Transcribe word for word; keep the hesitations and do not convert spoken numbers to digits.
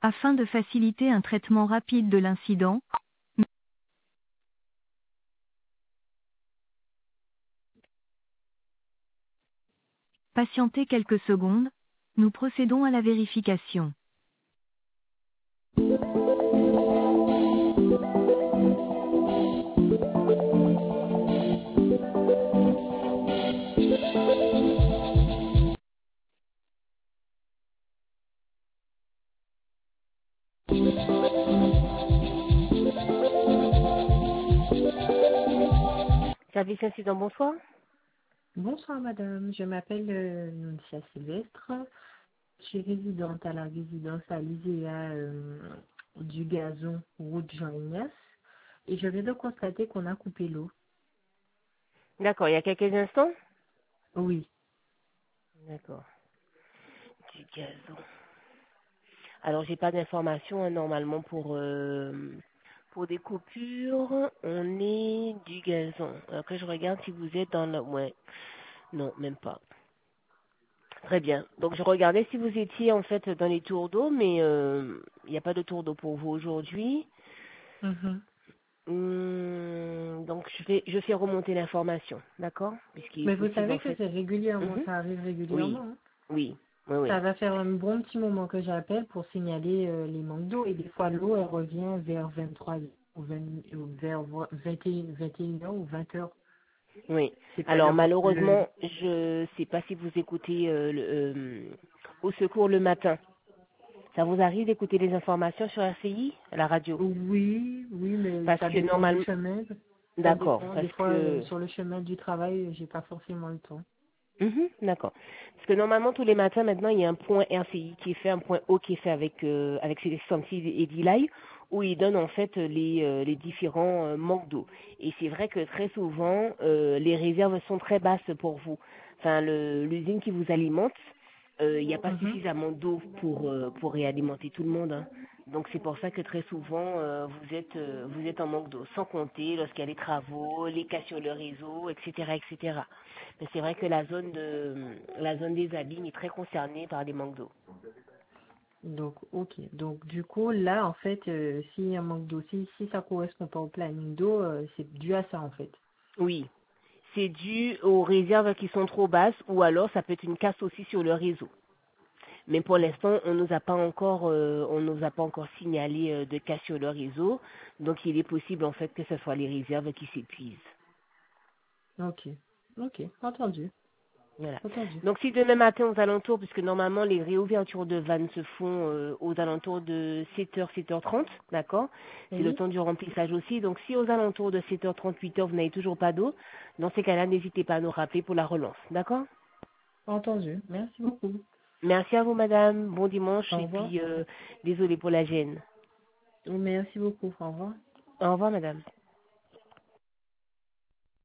Afin de faciliter un traitement rapide de l'incident, patientez quelques secondes, nous procédons à la vérification. Service incident, bonsoir. Bonsoir madame, je m'appelle euh, Nuncia Sylvestre. Je suis résidente à la résidence Alizéa euh, du Gazon, route Jean-Ignace. Et je viens de constater qu'on a coupé l'eau. D'accord, il y a quelques instants? Oui. D'accord. Du gazon. Alors, j'ai pas d'informations hein, normalement pour euh, pour des coupures. On est du gazon. Après, je regarde si vous êtes dans le... Ouais. Non, même pas. Très bien. Donc, je regardais si vous étiez en fait dans les tours d'eau, mais euh, il n'y a pas de tour d'eau pour vous aujourd'hui. Mhm. Hum, donc, je vais je fais remonter l'information, d'accord? Puisqu'il est Mais vous possible en savez que fait. c'est régulièrement, Mhm. ça arrive Oui, régulièrement. Hein. oui, oui, oui. Ça va faire un bon petit moment que j'appelle pour signaler euh, les manques d'eau. Et des fois, l'eau, elle revient vers vingt-trois ou vingt, ou vers vingt et un vingt et une heures ou vingt heures. Oui. C'est pas Alors le, le... malheureusement, je sais pas si vous écoutez euh, le, euh, au secours le matin. Ça vous arrive d'écouter les informations sur R C I, à la radio? Oui, oui, mais Parce ça que dépend du normalement, chemin. Ça d'accord, dépend. Des parce fois, euh, que, sur le chemin du travail, j'ai pas forcément le temps. mhm, d'accord. Parce que normalement tous les matins maintenant il y a un point R C I qui est fait, un point O qui est fait avec euh, avec ces Samsi et Dilay où ils donnent en fait les euh, les différents euh, manques d'eau. Et c'est vrai que très souvent euh, les réserves sont très basses pour vous. Enfin le l'usine qui vous alimente, euh, il n'y a pas Mhm. suffisamment d'eau pour euh, pour réalimenter tout le monde, hein. Donc c'est pour ça que très souvent euh, vous êtes euh, vous êtes en manque d'eau, sans compter lorsqu'il y a les travaux, les cas sur le réseau, et cetera, et cetera. Mais c'est vrai que la zone de la zone des abîmes est très concernée par des manques d'eau. Donc, ok. Donc, du coup, là, en fait, euh, s'il y a un manque d'eau, si, si ça correspond pas au planning d'eau, euh, c'est dû à ça, en fait. Oui, c'est dû aux réserves qui sont trop basses ou alors ça peut être une casse aussi sur le réseau. Mais pour l'instant, on nous a pas encore euh, on nous a pas encore signalé euh, de casse sur le réseau, donc il est possible en fait que ce soit les réserves qui s'épuisent. Ok. Ok. Entendu. Voilà. Entendu. Donc si demain matin aux alentours, puisque normalement les réouvertures de vannes se font euh, aux alentours de sept heures, sept heures trente, d'accord? C'est le Oui. temps du remplissage aussi. Donc si aux alentours de sept heures trente, huit heures, vous n'avez toujours pas d'eau, dans ces cas-là, n'hésitez pas à nous rappeler pour la relance, d'accord? Entendu. Merci beaucoup. Merci à vous, madame. Bon dimanche Au et revoir. puis euh, désolé pour la gêne. Merci beaucoup. Au revoir. Au revoir, madame.